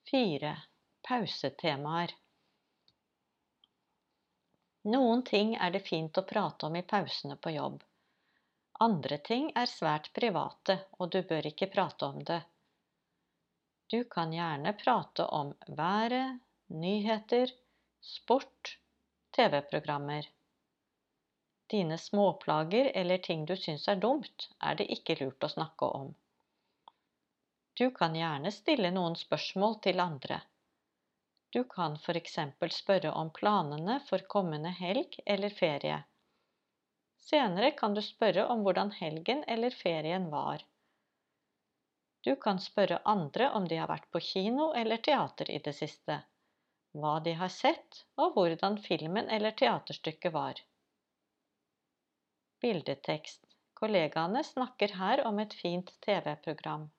4. Pausetemaer. Noen ting er det fint å prate om i pausene på jobb. Andre ting er svært private, og du bør ikke prate om det. Du kan gjerne prate om været, nyheter, sport, TV-programmer. Dine småplager eller ting du synes er dumt, er det ikke lurt å snakke om. Du kan gjerne stille noen spørsmål til andre. Du kan for eksempel spørre om planene for kommende helg eller ferie. Senere kan du spørre om hvordan helgen eller ferien var. Du kan spørre andre om de har vært på kino eller teater i det siste, hva de har sett og hvordan filmen eller teaterstykket var. Bildetekst. Kollegaene snakker her om et fint TV-program.